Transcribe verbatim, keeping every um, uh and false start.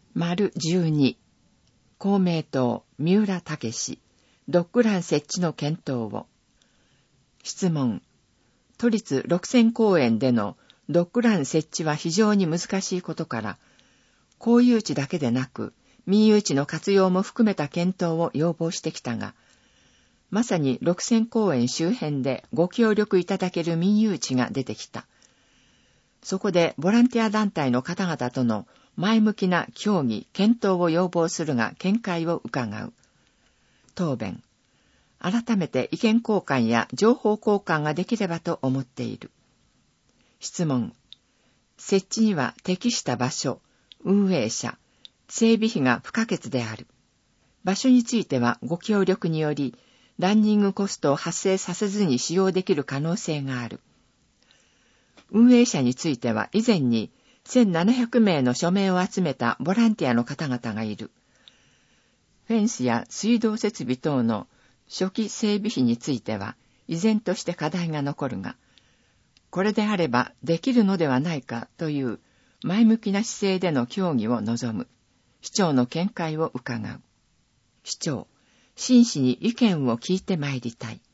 丸じゅうに、公明党三浦武史、ドッグラン設置の検討を。質問。都立六千公園でのドッグラン設置は非常に難しいことから、公有地だけでなく民有地の活用も含めた検討を要望してきたが、まさに六千公園周辺でご協力いただける民有地が出てきた。そこでボランティア団体の方々との前向きな協議、検討を要望するが見解を伺う。答弁。改めて意見交換や情報交換ができればと思っている。質問。設置には適した場所、運営者、整備費が不可欠である。場所についてはご協力により、ランニングコストを発生させずに使用できる可能性がある。運営者については以前にせんななひゃくめいの署名を集めたボランティアの方々がいる。フェンスや水道設備等の初期整備費については依然として課題が残るが、これであればできるのではないかという前向きな姿勢での協議を望む。市長の見解を伺う。市長、真摯に意見を聞いてまいりたい。